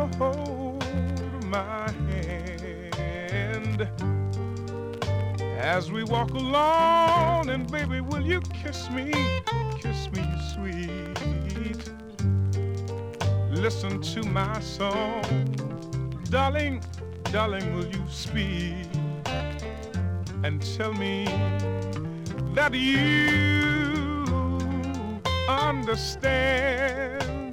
hold my hand as we walk along? And baby, will you kiss me sweet? Listen to my song, darling, darling, will you speak and tell me that you understand?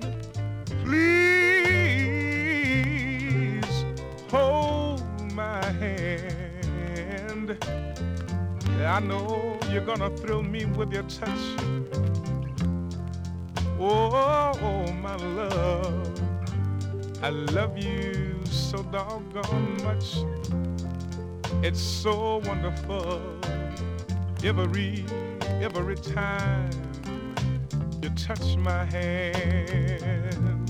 Please hold my hand. I know you're gonna thrill me with your touch. Oh, my love, I love you so doggone much. It's so wonderful every time you touch my hand.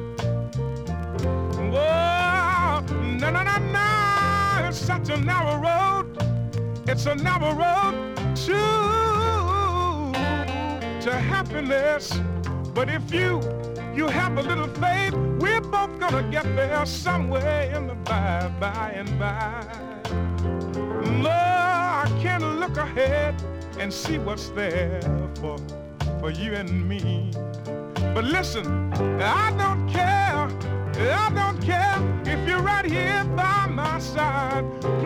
Oh, no, no, no, no, it's such a narrow road. It's a narrow road to happiness. But if you have a little faith, we're both gonna get there somewhere in the by and by. No, I can't look ahead and see what's there for you and me. But listen, I don't care if you're right here by my side.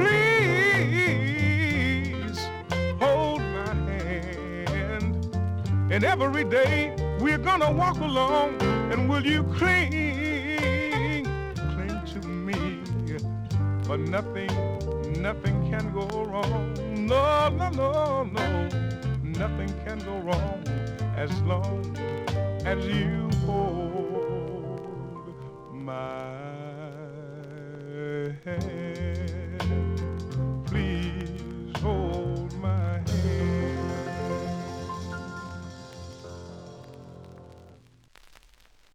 Please hold my hand. And every day we're gonna walk along, and will you cling to me? For nothing can go wrong. No, no, no, no, nothing can go wrong as long as you hold my hand.